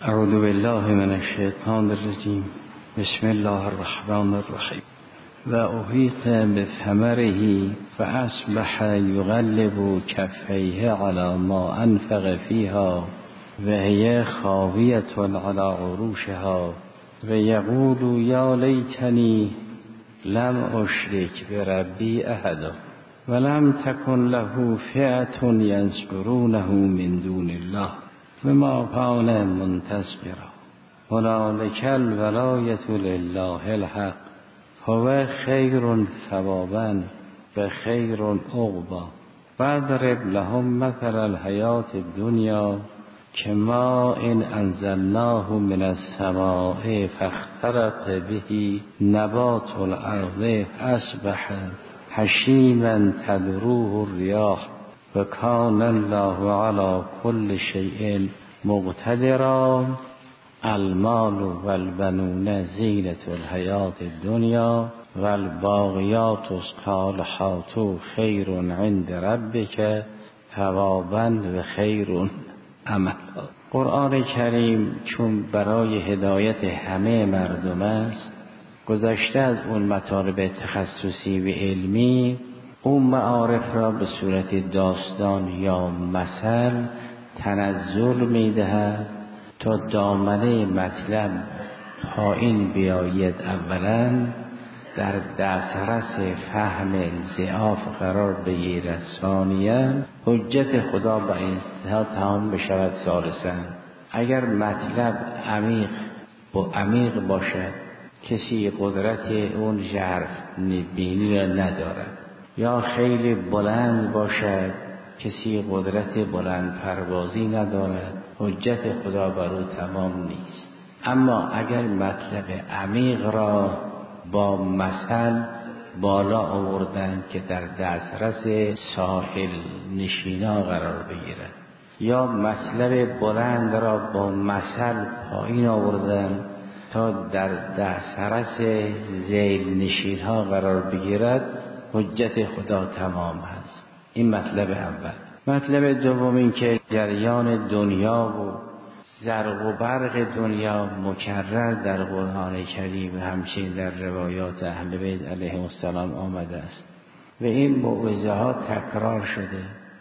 اعوذ بالله من الشیطان الرجیم. بسم الله الرحمن الرحیم. و احیط بثمره فاصبح یقلب کفیه علی ما انفق فیها و هی خاویة علی عروشها و یقول یا لیتنی لم اشرک بربی احدا و لم تکن له فئة ینصرونه من دون الله وما كان منتصرا هنالک الولایة لله الحق هو خیر ثوابا و خیر عقبا فاضرب لهم مثل الحیاة الدنیا کماء انزلناه من السماء فاختلط به نبات الارض فاصبح هشیما تذروه الریاح و کان الله علی کل شیء مقتدرا المال و البنون زینة الحیاة الدنیا و الباقیات الصالحات خیر عند ربک ثوابا و خیر عملا. قرآن کریم چون برای هدایت همه مردم است، گذشته از اون مطالب تخصصی و علمی، اون معارف را به صورت داستان یا مثل تنزل می‌دهد تا دامنه مطلب پایین بیاید. اولا در دسترس فهم ضعاف قرار بگیرد، ثانیاً حجت خدا به انتها تمام بشود، ثالثاً اگر مطلب عمیق باشد کسی قدرت اون ژرف بینی را ندارد، یا خیلی بلند باشد کسی قدرت بلند پروازی ندارد، حجت خدا بر او تمام نیست. اما اگر مطلب عمیق را با مثل بالا آوردن که در دسترس ساحل نشینا قرار بگیرد، یا مطلب بلند را با مثل پایین آوردن تا در دسترس ذیل نشین‌ها قرار بگیرد، حجت خدا تمام هست. این مطلب اول. مطلب دوم این که جریان دنیا و زرق و برق دنیا مکرر در قرآن کریم و همچنین در روایات اهل بیت علیهم السلام آمده است و این موعظه ها تکرار شده.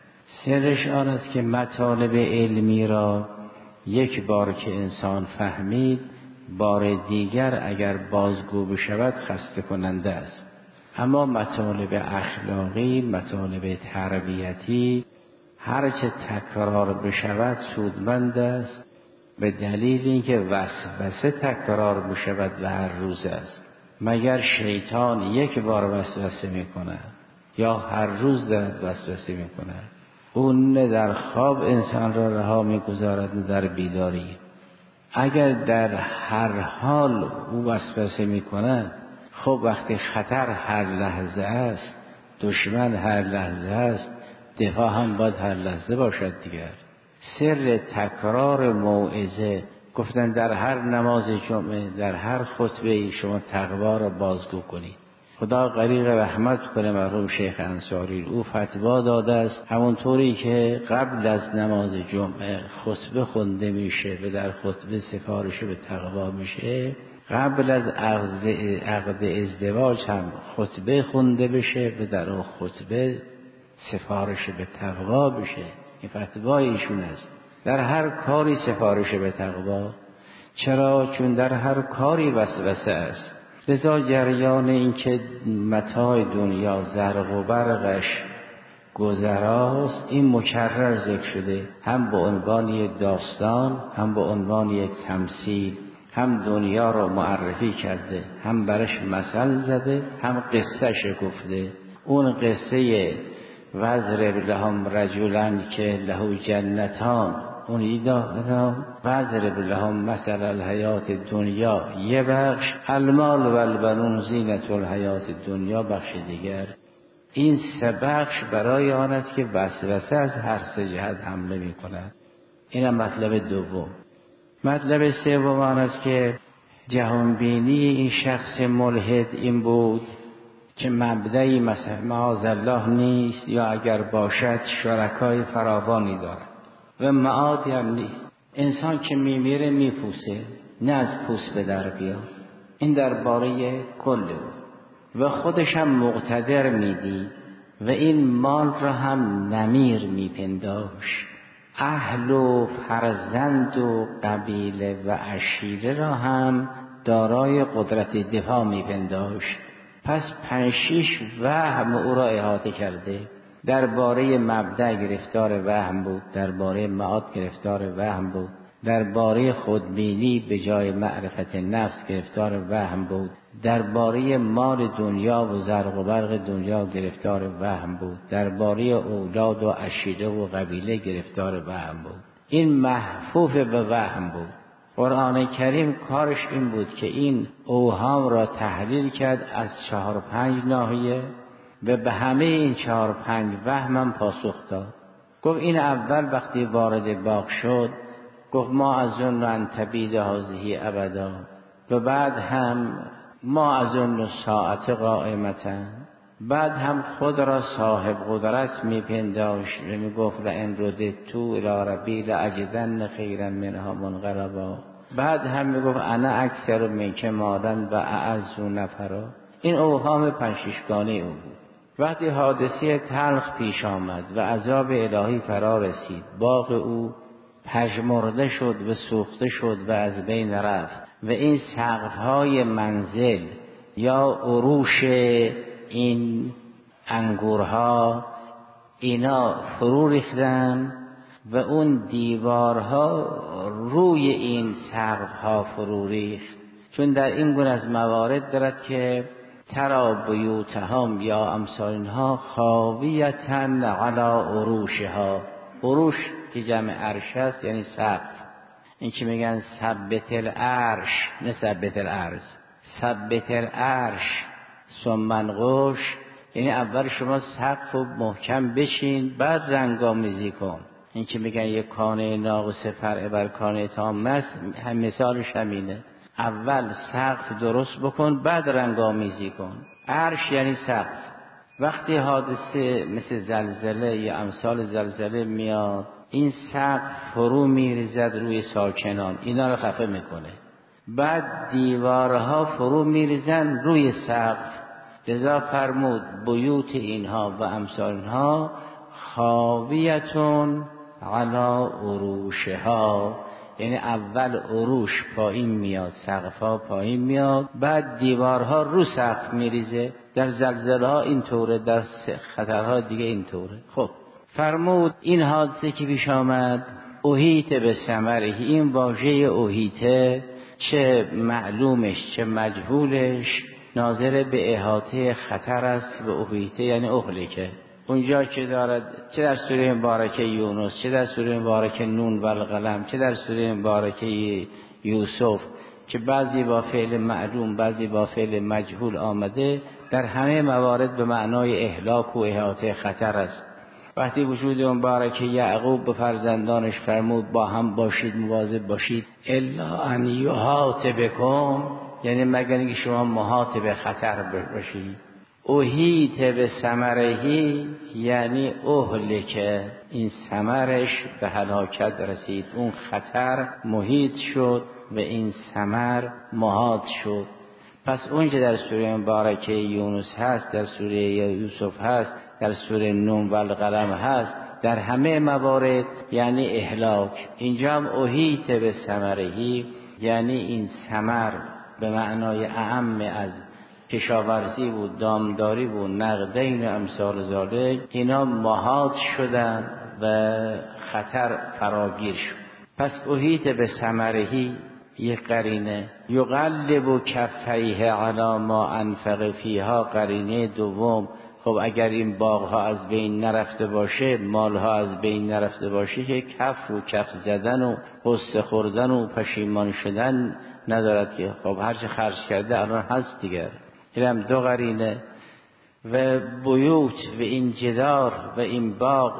سرش آن است که مطالب علمی را یک بار که انسان فهمید، بار دیگر اگر بازگو بشود خسته کننده است. اما مطالب اخلاقی، مطالب تربیتی هرچه تکرار بشود سودمند است، به دلیل اینکه وسوسه تکرار بشود و هر روز است. مگر شیطان یک بار وسوسه میکنه یا هر روز دارد وسوسه میکنه؟ اون نه در خواب انسان را رها میگذارد نه در بیداری. اگر در هر حال او وسوسه میکنه، خب وقتی خطر هر لحظه است، دشمن هر لحظه است، دفاع هم باید هر لحظه باشد دیگر. سر تکرار موعظه، گفتن در هر نماز جمعه، در هر خطبه شما تقوا را بازگو کنید. خدا غریق رحمت کنه مرحوم شیخ انصاری، او فتوا داده است همونطوری که قبل از نماز جمعه خطبه خونده میشه و در خطبه سفارش به تقوا میشه، قبل از عقد ازدواج هم خطبه خونده بشه و در اون خطبه سفارش به تقوا بشه. این فتوای ایشون است. در هر کاری سفارش به تقوا. چرا؟ چون در هر کاری وسوسه است. لذا جریان این که متاع دنیا زرق و برقش گذراست، این مکرر ذکر شده، هم به عنوان یک داستان، هم به عنوان یک تمثیل. هم دنیا رو معرفی کرده، هم برش مثل زده، هم قصهش گفته. اون قصه وضرب لهم رجلا که له جنتان، اون ایده وضرب لهم مثل الحیات الدنیا یه بخش، المال و البنون زینة الحیات الدنیا بخش دیگر. این سه بخش برای آن است که وسوسه از هر سه جهت حمله می کند. اینم مطلب دوم. مطلب سوم آن است که جهانبینی این شخص ملحد این بود که مبدأی مثلا معاذالله نیست، یا اگر باشد شرکای فراوانی دارد و معادی هم نیست. انسان که میمیره میپوسه، نه از پوست به در بیا. این درباره کل و خودش هم مقتدر میدید و این مال را هم نمیر میپنداشت. اهل و فرزند و قبیله و عشیره را هم دارای قدرت دفاع میپنداشت. پس 5-6 وهم او را احاطه کرده. درباره مبدأ گرفتار وهم بود، درباره معاد گرفتار وهم بود، درباره خودبینی به جای معرفت نفس گرفتار وهم بود، درباره مال دنیا و زرق و برق دنیا گرفتار وهم بود، درباره اولاد و عشیره و قبیله گرفتار وهم بود. این محفوف به وهم بود. قرآن کریم کارش این بود که این اوهام را تحلیل کرد از 4-5 ناحیه و به همه این 4-5 وهم هم پاسخ داد. گفت این اول وقتی وارد باغ شد گفت ما اظن ان تبید هذه ابدا، و بعد هم ما اظن ساعت قائمتا، بعد هم خود را صاحب قدرت میپنداشت و میگفت لئن رددت الی ربی لاجدن خیرا منها منقلبا، بعد هم میگفت انا اکثر منک مالا و اعز نفرا. این اوهام 5-6 گانه او بود. وقتی حادثه تلخ پیش آمد و عذاب الهی فرا رسید، باغ او پژمرده شد و سوخته شد و از بین رفت و این سقف‌های منزل یا عروش این انگورها اینا فرو ریختن و اون دیوارها روی این سقف‌ها فرو ریخت. چون در این گونه از موارد دارد که ترا بیوتهم یا امثال اینها خاویةً علی عروشها. عروش که جمع عرش است یعنی سقف. این که میگن ثبت العرش، نه ثبت الارض، ثبت العرش ثم انقش، یعنی اول شما سقف و محکم بشین بعد رنگامیزی کن. این که میگن یک کانه ناقص فرع بر کانه تام است، هم مثالش همینه. اول سقف درست بکن بعد رنگامیزی کن. عرش یعنی سقف. وقتی حادثه مثل زلزله یا امثال زلزله میاد، این سقف فرو میریزد روی ساکنان، اینا رو خفه میکنه. بعد دیوارها فرو میریزن روی سقف. لذا فرمود بیوت اینها و امثال اینها خاویتون علی عروشها، یعنی اول عروش پایین میاد، سقفها پایین میاد، بعد دیوارها رو سقف میریزه. در زلزله ها اینطوره، در خطرها دیگه اینطوره. خب فرمود این حادثه که پیش آمد احیط به ثمره، این واژه احیطه چه معلومش چه مجهولش ناظر به احاطه خطر است. و احیطه یعنی اهلکه. اونجا که دارد چه در سوره مبارکه یونس، چه در سوره مبارکه نون و القلم، چه در سوره مبارکه یوسف که بعضی با فعل معلوم بعضی با فعل مجهول آمده، در همه موارد به معنای اهلاک و احاطه خطر است. وقتی وجود مبارکه یعقوب به فرزندانش فرمود با هم باشید، مواظب باشید، الا ان یحاط بکم، یعنی مگر اینکه شما محاط به خطر باشید. احیط به ثمرهی یعنی اهلکه، این ثمرش به هلاکت رسید، اون خطر محیط شد و این ثمر محاط شد. پس اونجا در سوره مبارکه یونس هست، در سوره یوسف هست، در سوره نون و القلم هست، در همه موارد یعنی اهلاک. اینجا هم احیط به ثمرهی یعنی این ثمر به معنای اعم از کشاورزی بود، دامداری بود، نقدین و امثال ذالک، اینا محاط شدن و خطر فراگیر شد. پس احیط به ثمرهی یک قرینه، یقلب کفیه علی ما انفق فیها قرینه دوم. خب اگر این باغها از بین نرفته باشه، مالها از بین نرفته باشه که کف رو کف زدن و قصه خوردن و پشیمان شدن ندارد که خب هرچه خرج کرده الان هست دیگر. اینم دو قرینه. و بیوت و این جدار و این باغ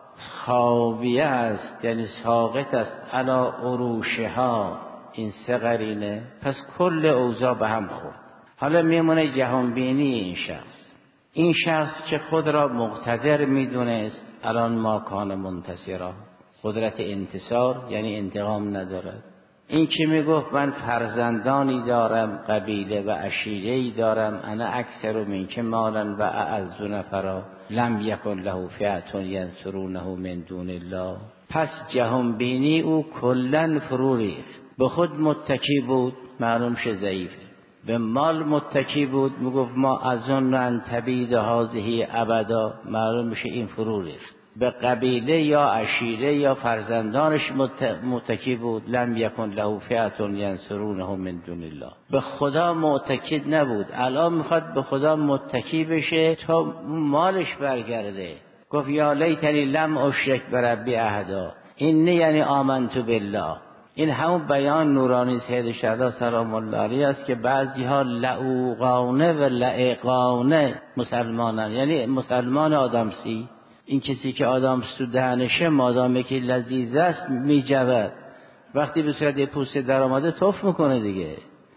خاویه است یعنی ساقط است علی عروشها، این سه قرینه. پس کل اوضاع به هم خورد. حالا میمونه جهانبینی این شخص. این شخص که خود را مقتدر میدونست الان ما کان منتصرا، قدرت انتصار یعنی انتقام ندارد. این که میگفت من فرزندانی دارم، قبیله و عشیره‌ای دارم، انا اکثر منک مالا و اعز نفرا لم یکن له فئة ینصرونه من دون الله. پس جهان بینی او کلا فرو ریخت. به خود متکی بود، معلوم شه ضعیفه. به مال متکی بود، میگفت ما اظن ان تبید هذه ابدا، معلوم میشه این فرو ریخت. به قبیله یا عشیره یا فرزندانش متکی بود، لم یکن له فئة ینصرونه من دون الله. به خدا معتقد نبود، الان میخواد به خدا متکی بشه تا مالش برگرده. گفت یا لیتنی لم اشرک بربی احدا، این نه یعنی آمنت بالله. این همون بیان نورانی سید شهدا سلام الله علیه است که بعضی ها لعوقانه و لعقانه مسلمانن، یعنی مسلمان آدمسی. این کسی که آدم تو دهنشه مادامی که لذیذ است میجود، وقتی به صورت پوست در آمده توف میکنه دیگه.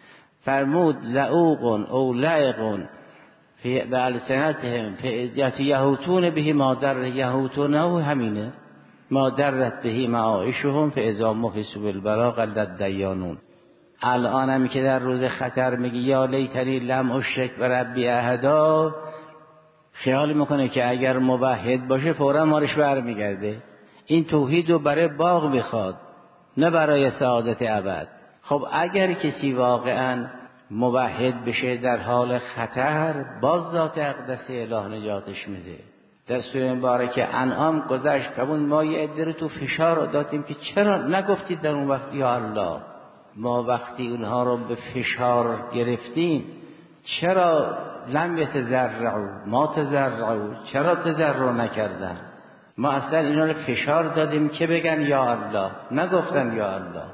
فرمود لعوقون او لعقون فی بالسنتهم یهوتون به مادر یهوتونه، همینه مادرت بهی معایشهم فاذا محسوا بالبلا قلت دیانون. الان هم که در روز خطر میگی یا لیتنی لم اشرک بربی احدا، خیال میکنه که اگر موحد باشه فورا مارش برمیگرده. این توحید رو برای باغ میخواد، نه برای سعادت ابد. خب اگر کسی واقعا موحد بشه در حال خطر، باز ذات اقدس اله نجاتش میده. در سوره مبارکه انعام گذشت قبول ما یه عده رو تو فشار دادیم که چرا نگفتید در اون وقت یا الله. ما وقتی اونها رو به فشار گرفتیم چرا لم یتضرعوا ما تضرعوا، چرا تضرع نکردن؟ ما اصلا اینا رو فشار دادیم که بگن یا الله، نگفتن یا الله.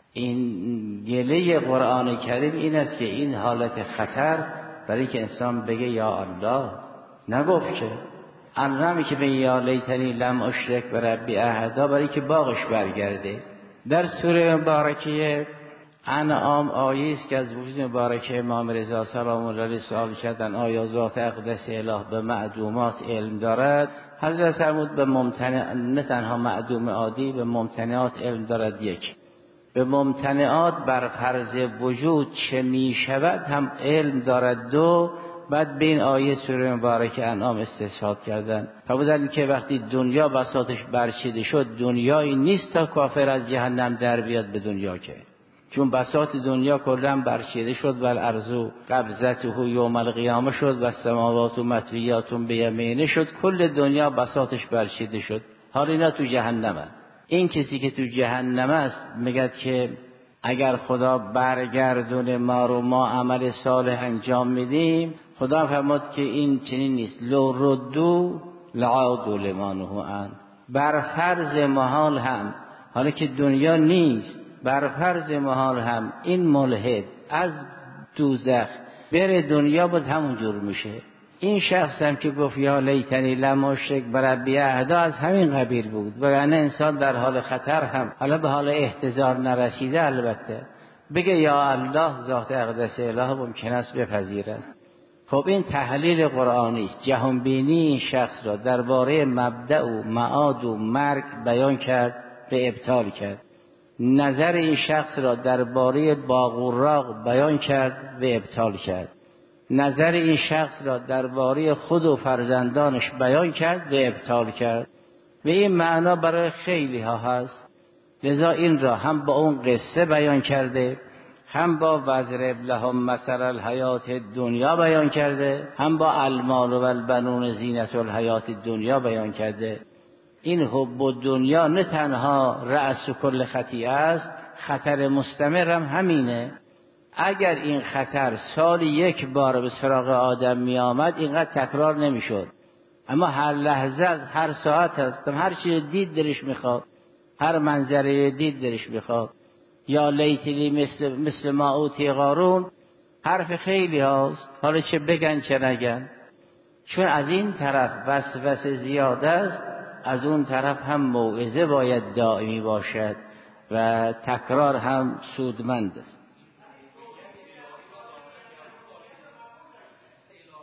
این گله قرآن کریم این است که این حالت خطر برای که انسان بگه یا الله، نگفت که انرمی که به یا لیتنی لم اشرک بربی احدا برای که باغش برگرده. در سوره مبارکه انعام آیه است که از وجود مبارکه امام رضا سلام الله علیه سوال کردن آیا ذات اقدس اله به معدومات علم دارد؟ حضرت فرمود به ممتنع، نه تنها معدوم عادی، به ممتنعات علم دارد. یک، به ممتنعات بر فرض وجود چه می شود هم علم دارد. دو، بعد به این آیه سوره مبارکه انعام استشهاد کردن. فرمودن که وقتی دنیا بساطش برچیده شد، دنیایی نیست تا کافر از جهنم در بیاد به دنیا، که چون بساط دنیا کلا برچیده شد و الارض قبضته یوم القیامه شد و السماوات مطویات بیمینه شد، کل دنیا بساطش برچیده شد. حالا اینا تو جهنمه. این کسی که تو جهنم است میگه که اگر خدا برگردونه ما رو، ما عمل صالح انجام میدیم، خدا فرمود که این چنین نیست، لو ردو لعادوا لما نهوا عنه. بر فرض محال هم، حالا که دنیا نیست، بر فرض محال هم این ملحد از دوزخ بره دنیا باز همون جور میشه. این شخص هم که گفت یا لیتنی لم اشرک بربی احدا از همین قبیل بود. وگرنه انسان در حال خطر هم، حالا به حال احتضار نرسیده، البته بگه یا الله، ذات اقدس اله ممکن است بپذیرد. خب این تحلیل قرآنی است. جهان بینی این شخص را درباره مبدأ و معاد و مرگ بیان کرد، به ابطال کرد. نظر این شخص را درباره باغ و راغ بیان کرد، به ابطال کرد. نظر این شخص را درباره خود و فرزندانش بیان کرد، به ابطال کرد. به این معنا برای خیلی ها هست. لذا این را هم با اون قصه بیان کرده، هم با وضرب لهم مثل الحیات دنیا بیان کرده، هم با المال و البنون زینت الحیات دنیا بیان کرده. این حب دنیا نه تنها رأس کل خطیئه است، خطر مستمر هم همینه. اگر این خطر سال یک بار به سراغ آدم می آمد اینقدر تکرار نمی شد. اما هر لحظه، هر ساعت هست، هر چیز دید دلش میخواد، هر منظره دید دلش میخواد. یا لیتلی مثل ما اوتی قارون، حرف خیلی هاست، حالا چه بگن چه نگن. چون از این طرف وسوسه زیاد است، از اون طرف هم موعظه باید دائمی باشد و تکرار هم سودمند است.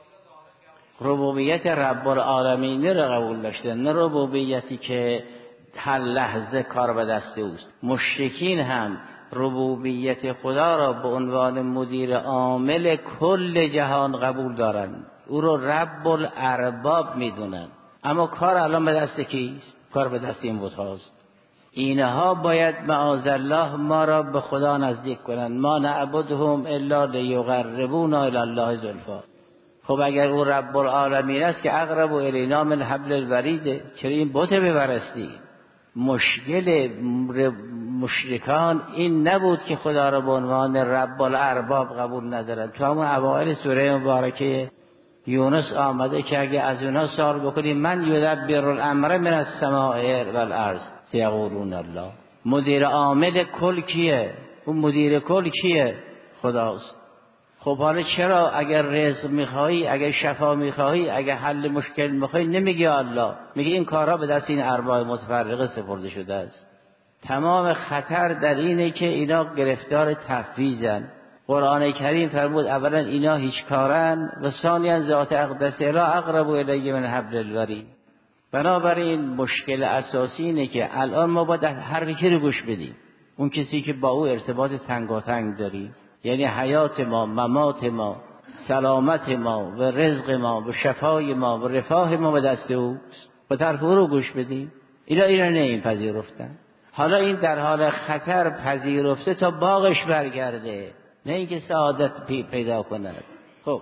ربوبیت رب العالمین را قبول داشتن، نه ربوبیتی که هر لحظه کار به دست اوست. مشرکین هم ربوبیت خدا را به عنوان مدیر عامل کل جهان قبول دارند، او رو رب الارباب میدونن، اما کار الان به دست کیست؟ کار به دست این بت‌هاست. اینها باید معاذالله ما را به خدا نزدیک کنند. ما نعبدهم الا لیقربونا الی الله زلفا. خب اگر او رب العالمین است که اقرب الینا من حبل الورید، چرا این بت بپرستی؟ مشکل مشرکان این نبود که خدا را به عنوان رب الارباب قبول ندارند. تو همون اوائل سوره مبارکه یونس آمده که اگه از اونها سوال بکنیم من یدبر الامر من السماء والارض سیقولون الله. مدیر عامل کل کیه؟ اون مدیر کل کیه؟ خداست. خب حالا چرا اگر رزق میخوایی، اگر شفا میخوایی، اگر حل مشکل میخوایی نمیگی الله، میگی این کارها به دست این ارباب متفرقه سپرده شده است. تمام خطر در اینه که اینا گرفتار تفویضن. قرآن کریم فرمود اولا اینا هیچ کارن و ثانیا ذات اقدس لا اقرب الیه من حبل الورید. بنابراین مشکل اساسی اینه که الان ما باید حرف کی رو گوش بدیم؟ اون کسی که با او ارتباط تنگاتنگ داریم، یعنی حیات ما، ممات ما، سلامت ما و رزق ما و شفای ما و رفاه ما به دست اوست. با طرف او رو گوش بدیم. اینا نمیپذیرفتن. حالا این در حال خطر پذیرفته تا باغش برگرده، نه اینکه سعادت پیدا کند. خب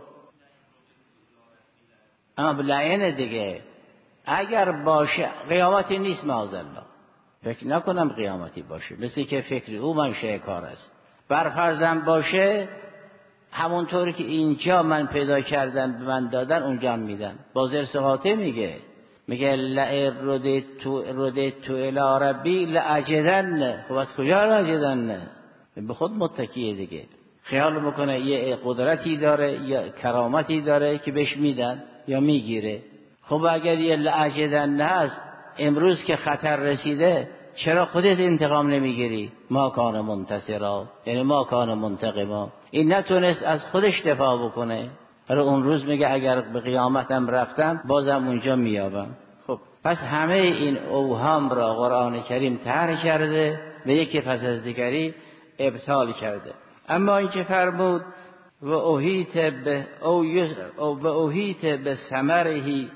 اما لعین دیگه اگر باشه قیامتی نیست معاذالله، فکر نکنم قیامتی باشه، مثل که فکری او منشأ کار است. برفرضم باشه همونطوری که اینجا من پیدا کردم به من دادن اونجا هم میدن. بازر سقاطه میگه ردیت تو الی ربی لاجدن. خب از کجا لاجدن؟ به خود متکیه دیگه، خیال میکنه یه قدرتی داره یا کرامتی داره که بهش میدن یا میگیره. خب اگر یه لاجدن هست، امروز که خطر رسیده چرا خودت انتقام نمیگیری؟ ما کان منتصرا، یعنی ما کان منتقما. این نتونست از خودش دفاع بکنه، ولی اون روز میگه اگر به قیامتم رفتم بازم اونجا میابم. خب پس همه این اوهام را قرآن کریم طرح کرده و یکی پس از دیگری ابطال کرده. اما این که فرمود و اوهیت به ثمره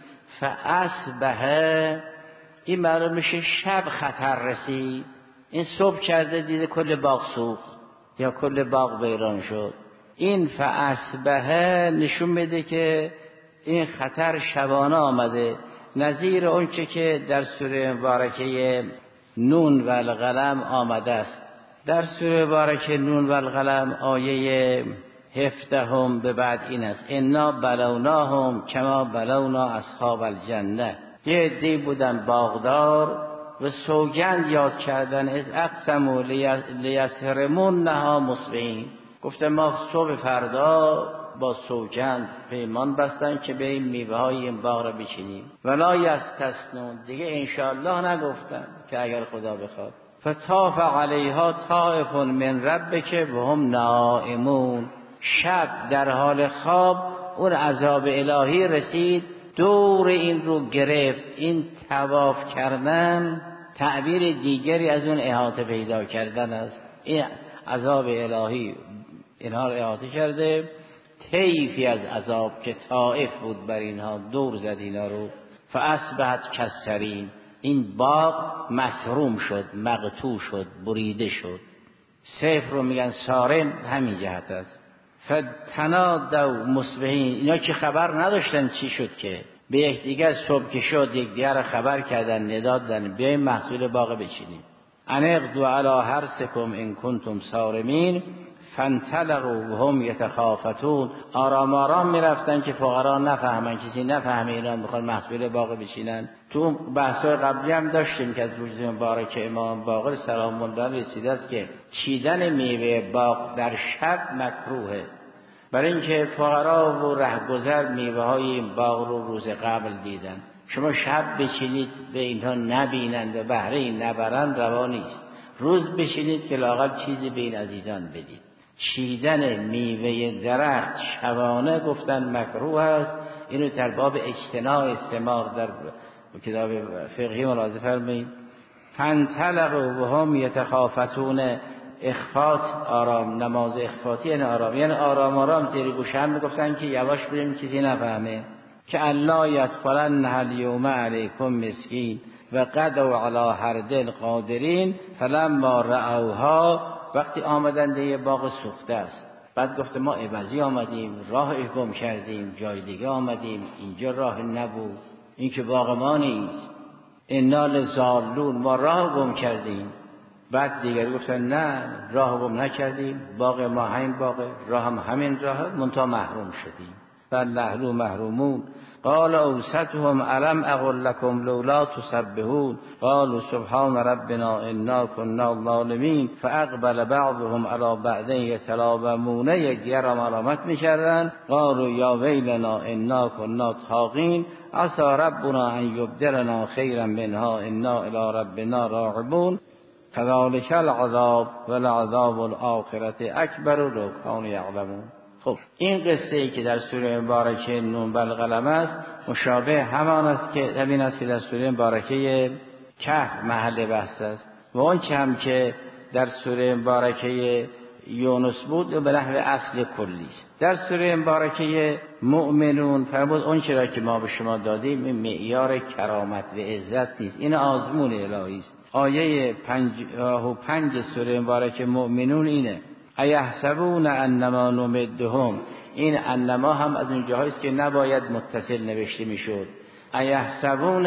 فاصبح، این معلوم میشه شب خطر رسید. این صبح کرده دیده کل باغ سوخت یا کل باغ ویران شد. این فاصبح نشون میده که این خطر شبانه آمده، نظیر اونچه که در سوره مبارکه نون و القلم آمده است. در سوره مبارکه نون و القلم آیه 17 به بعد این است: انا بلوناهم کما بلونا اصحاب الجنه. یه عده‌ای بودن باغدار و سوگند یاد کردن از اقسموا لیسهرمونها مصبحین. گفتن ما صبح فردا با سوگند پیمان بستن که بریم میوه های این باغ را بچینیم. ولا یستثنون، دیگه انشاءالله نگفتن که اگر خدا بخواد. فطاف علیها طائف من ربک وهم نائمون. شب در حال خواب اون عذاب الهی رسید، دور این رو گرفت. این طواف کردن تعبیر دیگری از اون احاطه پیدا کردن است. این عذاب الهی اینها رو احاطه کرده، طیفی از عذاب که طائف بود بر اینها دور زد اینا رو. فاصبحت کالصریم، این باغ مسروم شد، مقطوع شد، بریده شد. صفر رو میگن صارم، همین جهت است. فتنادوا مصبحین، اینا که خبر نداشتن چی شد که به یکدیگر صبح که شد یکدیگر رو خبر کردن، ندا دادن بیاین محصول باغ بچینیم. انقضوا علی حرثکم ان کنتم صارمین فانطلقوا وهم یتخافتون. آرام آرام میرفتن که فقرا نفهمن، کسی نفهمه اینا میخوان محصول باغ بچینن. تو بحث‌های قبلی هم داشتیم که از روز مبارک امام باقر سلام الله علیه رسیده است که چیدن میوه باغ در شب مکروهه، برای اینکه فقرا و رهگذر میوه های این باغ رو روز قبل دیدن. شما شب بچینید به اینها نبینند و بهره این نبرند روا نیست. روز بچینید که لااقل چیزی به این عزیزان بدید. چیدن میوه درخت شبانه گفتن مکروه است. اینو در باب اجتناع ثمار در کتاب فقهی ملاحظه فرمایید. فانطلقوا وهم یتخافتون. اخفات آرام، نماز اخفاتی یعنی آرام، یعنی آرام آرام زیر گوش هم میگفتن که یواش بریم چیزی نفهمه. که الله یدخلن الیوم علیکم مسکین و غدوا علی حرد قادرین فلما رأوها. وقتی آمدن یه باغ سوخته است، بعد گفته ما عوضی آمدیم، راه گم کردیم، جای دیگه آمدیم، اینجا راه نبود، این که باغ ما نیست، انا لضالون، ما راه گم کردیم. بعد دیگر گفتن نه راه گم نکردیم، باغ ما همین باغه، راه هم همین راهه، منتها محروم شدیم. فالنحل محرومون. قال اوسطهم الم اقل لكم لولا تسبحون قالوا سبحان ربنا انا كنا ظالمین فاقبل بعضهم على بعض یتلاومون. یکدیگر را ملامت میکردن. قالوا یا ویلنا انا كنا طاغین عسى ربنا ان یبدلنا خیرا منها انا الى ربنا راغبون كذلك العذاب ولعذاب الاخرة اکبر لو كانوا یعلمون. خب این قصه ای که در سوره مبارکه نون بالقلم است مشابه همان است که همین است که در سوره مبارکه کهف محل بحث است و اون چه هم که در سوره مبارکه یونس بود و به نحو اصل کلی است. در سوره مبارکه مؤمنون فرمود اون چرا که ما به شما دادیم این معیار کرامت و عزت نیست، این آزمون الهی است. آیه 55 سوره مبارکه مؤمنون اینه ایحسبون انما نمدهم. این انما هم از اون جاهایی است که نباید متصل نوشته میشد. ایحسبون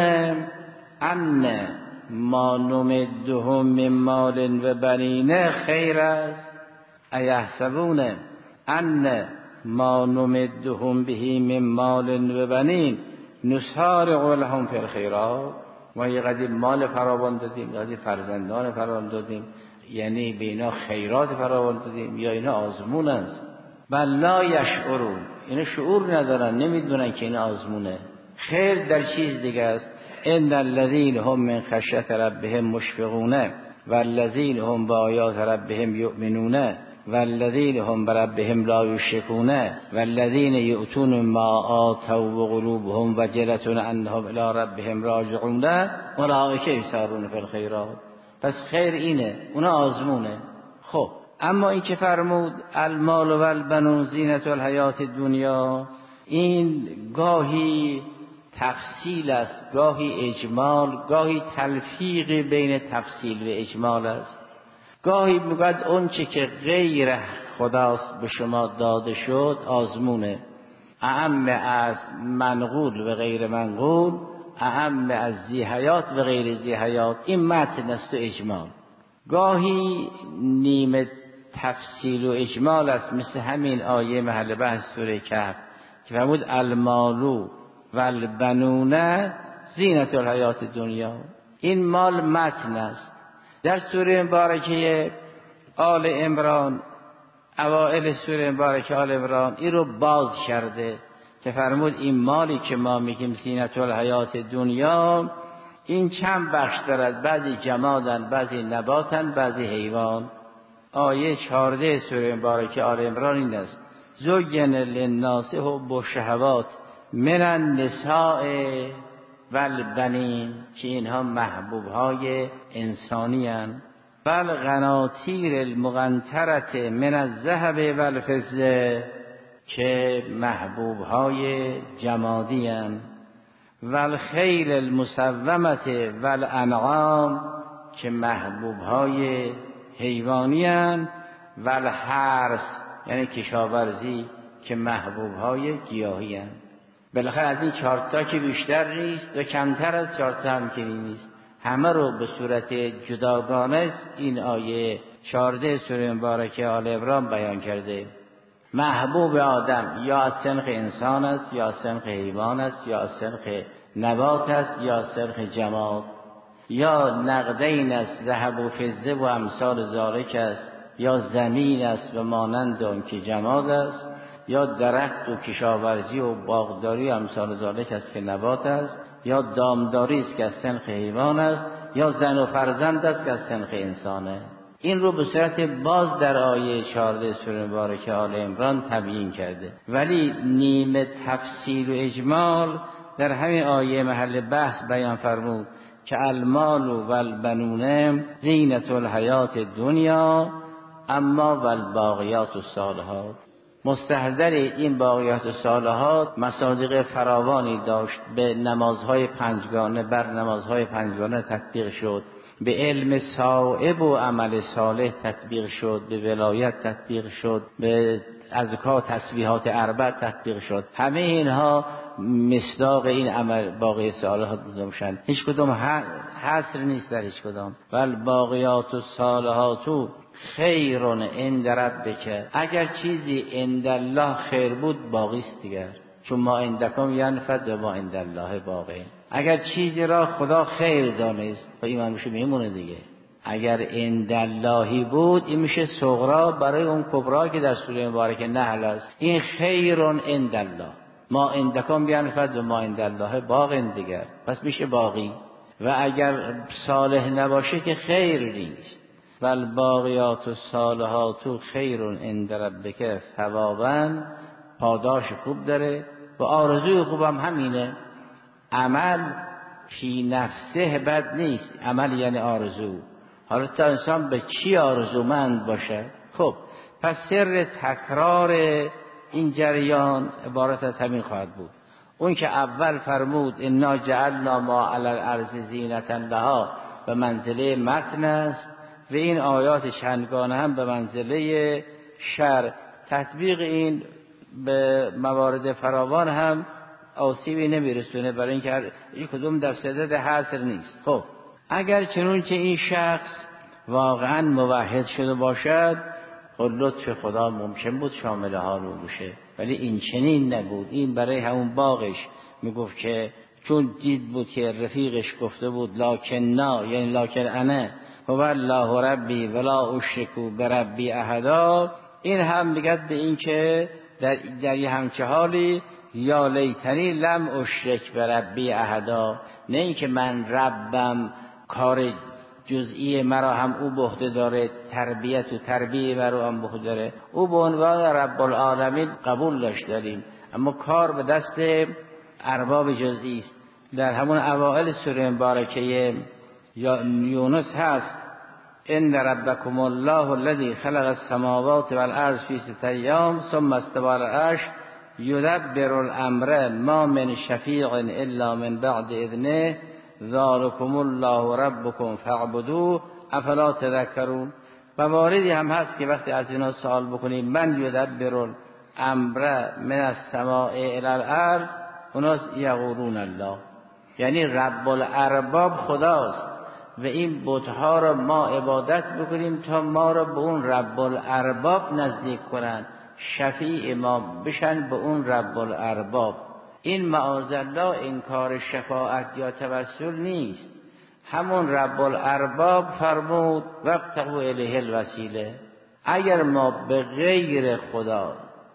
ان ما نمدهم من مال و بنین خیر است. ایحسبون ان ما نمدهم به من مال و بنین نسارع لهم فی الخیرات. ما یه قدیم مال فراوان دادیم، قدیم فرزندان فراوان دادیم، یعنی به اینا خیرات فراوان دادیم، یا اینا آزمون است. بل لا یشعرون، اینا شعور ندارن، نمیدونن که این آزمونه. خیر در چیز دیگه است. ان الذین هم من خشیت ربهم مشفقون والذین هم بآیات ربهم یؤمنون والذین هم بربهم لا یشرکون والذین یؤتون ما آتوا وقلوبهم وجلة انهم الی ربهم راجعون اولئک یسارعون فی الخیرات. پس خیر اینه، اونا آزمونه. خب اما این که فرمود المال و البنون زینت الحیات دنیا، این گاهی تفصیل است، گاهی اجمال، گاهی تلفیق بین تفصیل و اجمال است. گاهی میگوید اون چه که غیر خداست به شما داده شد آزمونه، اعم از منقول و غیر منقول، اعم از ذی حیات و غیر ذی حیات. این متن است و اجمال. گاهی نیمه تفصیل و اجمال است، مثل همین آیه محل بحث سوره کهف که فرمود المالو و البنون زینت الحیات دنیا. این مال متن است. در سوره مبارکه آل عمران، اوائل سوره مبارکه آل عمران این رو باز کرده که فرمود این مالی که ما میگیم زینت الحیات دنیا این چند بخش دارد، بعضی جمادن، بعضی نباتن، بعضی حیوان. آیه 14 سوره مبارکه آل عمران این است زین للناس حب الشهوات من النساء والبنین، که اینها محبوب های انسانی هستند، والقناطیر المقنطره من الذهب والفضه، که محبوب های جمادی هستند، والخیل المسومه والانعام، که محبوب های حیوانی هستند، والحرث یعنی کشاورزی، که محبوب های گیاهی هستند. بالاخره از این 4 تا که بیشتر نیست و کمتر از 4 تا هم که نیست، همه رو به صورت جداگانه این آیه 14 سوره مبارکه آل عمران بیان کرده. محبوب آدم یا از سنخ انسان است، یا از سنخ حیوان است، یا از سنخ نبات است، یا از سنخ جماد، یا نقدین است، ذهب و فضه و امثال ذالک است، یا زمین است و مانند آن که جماد است، یا درخت و کشاورزی و باغداری و امثال ذالک است که نبات است، یا دامداری است که از سنخ حیوان است، یا زن و فرزند است که از سنخ انسانه. این رو به صورت باز در آیه 14 سوره مبارکه آل عمران تبیین کرده، ولی نیمه تفصیل و اجمال در همین آیه محل بحث بیان فرمود که المال و البنون زینت الحیات دنیا اما والباقیات الصالحات. مستحضر این باقیات الصالحات مصادیق فراوانی داشت، به نمازهای پنجگانه بر نمازهای پنجگانه تطبیق شد، به علم صائب و عمل صالح تطبیق شد، به ولایت تطبیق شد، به اذکار تسبیحات اربع تطبیق شد. همه اینها مصداق این عمل باقی صالحات میشن، هیچ کدوم حصر نیست در هیچ کدام. والباقیات الصالحات خیر عند ربک، اگر چیزی عند الله خیر بود باقی است دیگر، چون ما عندکم ینفد و ما عند الله باقی. اگر چیزی را خدا خیر دانست و این میشه میمونه دیگه. اگر عند اللهی بود این میشه صغرا برای اون کبرا که در سوره مبارکه نحل است. این خیر عند الله، ما عندکم ینفد و ما عند الله باقی دیگر، پس میشه باقی. و اگر صالح نباشه که خیر نیست. والباقیات الصالحات خیر عند ربک ثوابا، پاداش خوب داره و آرزوی خوبم همینه. عمل فی نفسه بد نیست، عمل یعنی آرزو. حالا تا انسان به چی آرزومند باشه؟ خب پس سر تکرار این جریان عبارت از همین خواهد بود. اون که اول فرمود انا جعلنا ما علی الارض زینة لها به منزله متن است و این آیات چندگانه هم به منزله شرع. تطبیق این به موارد فراوان هم آسیبی نمیرسونه، برای اینکه این کدوم در صدد حاصل نیست. خب اگر چنانچه این شخص واقعا موحد شده باشد، خود لطف خدا ممکن بود شامل حال او بشه، ولی این چنین نبود. این برای همون باغش میگفت که چون دید بود که رفیقش گفته بود لکننا، یعنی لکن انا هو الله ربی ولا اشرک بربی احدا، این هم میگد به این که در یه همچه حالی یا لیتنی لم اشرک بربی احدا، نه این که من ربم کار جزئی مرا هم او به عهده داره، تربیت و تربیه مرا هم به عهده داره، او به عنوان رب العالمین قبول داشت داریم، اما کار به دست ارباب جزئی است. در همون اوائل سوره مبارکه یونس هست ان ربکم الله الذی خلق السماوات والارض فی 6 ایام ثم استوى علی العرش یدبر الامر ما من شفیع الا من بعد اذنه ذالکم الله ربکم فاعبدوه افلا تذکرون. مواردی هم هست که وقتی از اینا سوال بکنیم من یدبر الامر من السماء الی الارض، اونا یقولون الله، یعنی رب الارباب خداست و این بت‌ها را ما عبادت بکنیم تا ما را به اون رب الارباب نزدیک کنن، شفیع ما بشن به اون رب الارباب. این معاذالله انکار شفاعت یا توسل نیست. همون رب الارباب فرمود وابتغوا الیه الوسیله. اگر ما به غیر خدا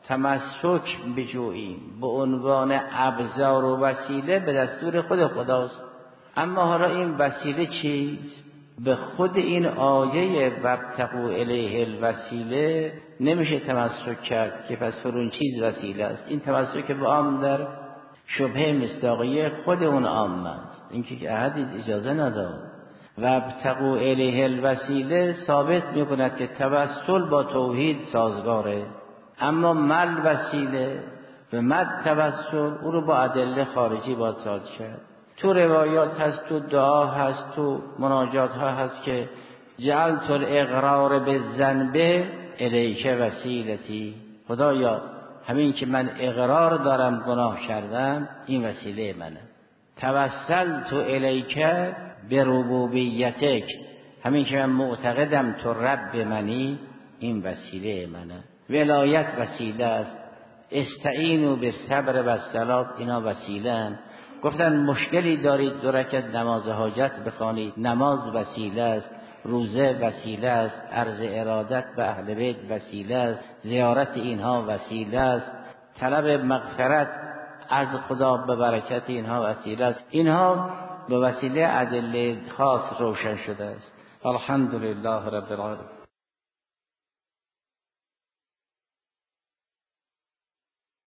تمسک بجوییم به عنوان ابزار و وسیله، به دستور خود خداست. اما حالا این وسیله چیست؟ به خود این آیه وابتغوا الیه الوسیله نمیشه تمسک کرد که پس فرون چیز وسیله است. این تمسک به عام در شبهه مصداقیه خود اون عام است، اینکه احد اجازه نداد. وابتغوا الیه الوسیله ثابت میکند که توسل با توحید سازگاره، اما مل وسیله و مد توسل او رو با ادله خارجی باید ساز کرد. تو روایات هست، تو دعا هست، تو مناجات ها هست که جعلت الاقرار بالذنب الیک وسیلتی، خدایا همین که من اقرار دارم گناه کردم این وسیله منه. توسلت الیک بربوبیتک، همین که من معتقدم تو رب منی این وسیله منه. ولایت وسیله است. استعینوا بالصبر والصلاة، اینا وسیله هستند. گفتن مشکلی دارید 2 رکعت نماز حاجت بخوانید، نماز وسیله است. روزه وسیله است. عرض ارادت به اهل بیت وسیله است. زیارت اینها وسیله است. طلب مغفرت از خدا به برکت اینها وسیله است. اینها به وسیله ادله خاص روشن شده است. الحمدلله رب العالمین.